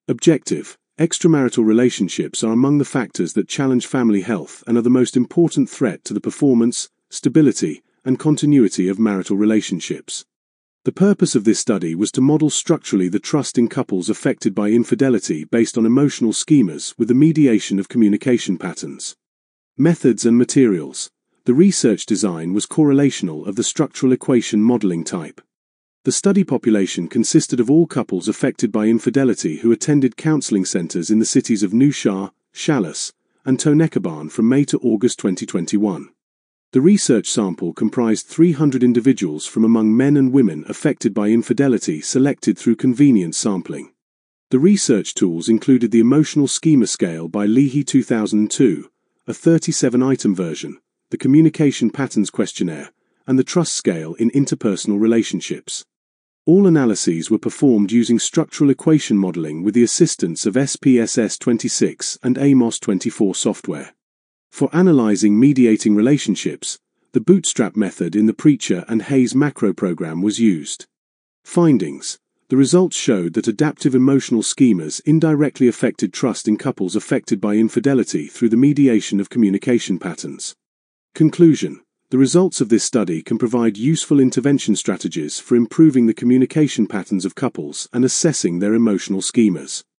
Objective: extramarital relationships are among the factors that challenge family health and are the most important threat to the performance, stability, and continuity of marital relationships. The purpose of this study was to model structurally the trust in couples affected by infidelity based on emotional schemas with the mediation of communication patterns. Methods and materials. The research design was correlational of the structural equation modeling type. The study population consisted of all couples affected by infidelity who attended counseling centers in the cities of Nusha, Challis, and Tonekaban from May to August 2021. The research sample comprised 300 individuals from among men and women affected by infidelity selected through convenience sampling. The research tools included the Emotional Schema Scale by Leahy 2002, a 37-item version, the Communication Patterns Questionnaire, and the Trust Scale in interpersonal relationships. All analyses were performed using structural equation modeling with the assistance of SPSS 26 and AMOS 24 software. For analyzing mediating relationships, the Bootstrap method in the Preacher and Hayes macro program was used. Findings. The results showed that adaptive emotional schemas indirectly affected trust in couples affected by infidelity through the mediation of communication patterns. Conclusion. The results of this study can provide useful intervention strategies for improving the communication patterns of couples and assessing their emotional schemas.